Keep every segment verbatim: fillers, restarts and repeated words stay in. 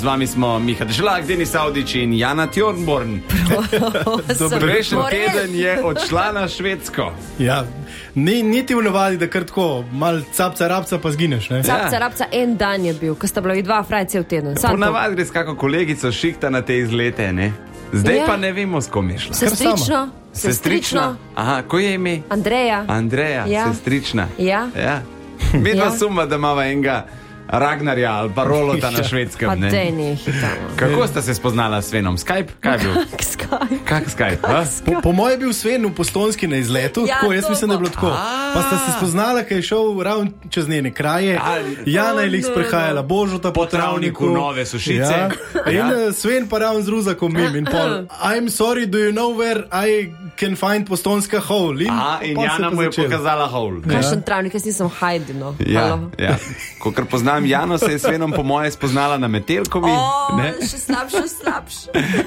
Z vami smo Miha Deželak, Denis Avdić in Jana Tjornborn. Prejšnji teden je odšla na Švedsko. Ja, ni, ni ti v navadi, da kar tako, mal capca rapca pa zgineš, ne? Capca rapca en dan je bil, ko sta bila dva fraj cel teden. Po navadi gre s kako kolegico šihta na te izlete, ne? Zdaj Ja. pa ne vemo, s kom je šla. Sestrično. Sestrična? Aha, ko je ime? Andreja. Andreja, Ja. sestrična. Ja. Ja. Mi dva Ja. suma, da imava enega Ragnarja ali pa Rolota na Švedskem, Pa ne? dej nehitamo. Kako sta se spoznala s Svenom? Skype? Kaj je bil? Skaj. Kak Skype? A? Po, po moje je bil Sven v Postojnski na izletu, Ja, tako, jaz to mislim, da je bilo pa. tako. Pa sta se spoznala, ker je šel ravno čez njene kraje. Ali- Jana je Oh, lik no, sprehajala Božota po, Po travniku Nove Sušice. Ja. In Ja. ja. Sven pa ravno z ruzakom mim in pol. I'm sorry, do you know where I can find Postojnska hole? In, Aha, in pol se Jana pa mu je začelo. pokazala hole. Kakšen travnik, jaz nisem Hajdi, no. Ja, Halo. ja. Kokor poznam Jano, se je s Svenom po moje spoznala na Metelkovi. O, Ne? še slabše, še slabše.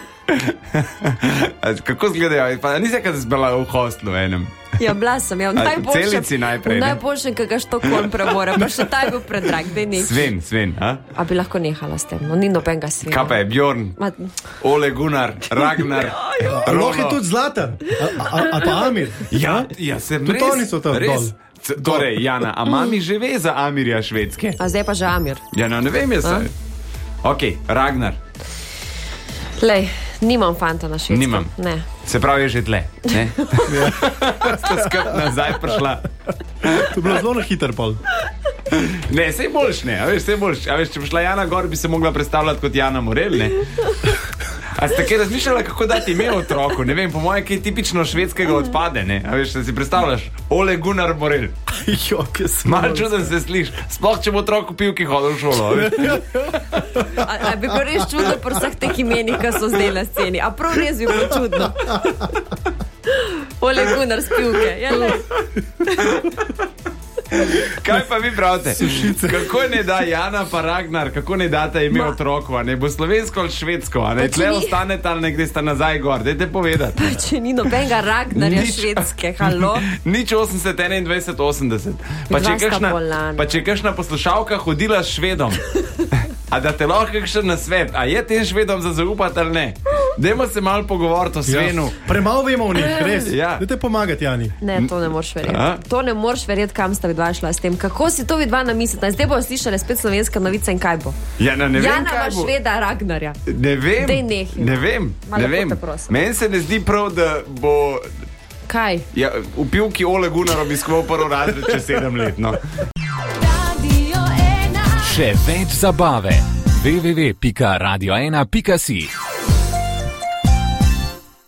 A Kako izgledajo? Pa nisi kad zbila v hostlu enem. Ja, bila sem, ja, v A, najboljšem. celici najprej, V ne? najboljšem, kakor Štokholm premore, pa še ta je bil predrag, dej nehaj. Sven, Sven, a? A bi lahko nehala s tem, no ni nobenega sveta. Kaj pa je Bjorn, Ma, Ole Gunnar, Ragnar, A lahko je tudi Zlatan, ali pa Amir. Ja, ja, se Tudi oni so tam dol. C- Torej, Jana, a mami že ve za Amirja Švedske? a zdaj pa že Amir. Ja, no, ne vem, jaz. A? Ok, Ragnar, Lej, nimam fanta na Švedskem. Nimam. Ne. se pravi, je že tle. Ne? Sta skrb nazaj prišla. To je bilo zelo na hiter pol. Ne, sej boljš, ne, a veš, sej boljš. A veš, če bi šla Jana gor, bi se mogla predstavljati kot Jana Morel, ne? A ste kaj razmišljala, kako dati ime otroku? Ne vem, po moje, kaj tipično švedskega odpade, ne? A veš, da si predstavljaš Ole Gunnar Morel. Jo, kaj sem. Malo čuden se sliš, sploh če bo otrok v pivki hodil v šolo. a veš. A, a bi bilo res čudno pri vseh teh imenih, ki so zdaj na sceni. A prav res bi bilo čudno. Ole Gunnar spivke. Ja, lej. Kaj pa vi pravite? Kako ne da Jana pa Ragnar, kako ne data ime Ma- otroku, a ne bo slovensko ali švedsko, a ne Pa če tle ni- ostanete ali ne greste nazaj gor, dajte povedati. Pa če ni nobenega Ragnarja Nič. švedske, halo. Nič osemdeset, enaindvajset, osemdeset. Pa če je Dva sta kakšna, bolana. pa če je kakšna poslušalka hodila s Švedom, a da te lahko kakšen nasvet, a je tem Švedom za zaupati ali ne? Dajmo se malo pogovoriti o Svenu. Ja. Premalo vemo o njih, res. Ja. Dajte pomagati, Jani. Ne, to ne moreš verjeti. A? To ne moreš verjeti, kam sta vidva šla s tem. Kako si to vidva namislila? Zdaj bojo slišali spet slovenska novica in kaj bo. Ja, no, ne vem, Jana kaj ima bo. Šveda Ragnarja. Ne vem, Daj nehaj, no. ne vem, Malo ne lepo vem. te prosim. Meni se ne zdi prav, da bo Kaj? ja, v pivki Ole Gunnar obiskoval prvi razred čez sedem let. No. Še več zabave. w w w pika radio ena pika si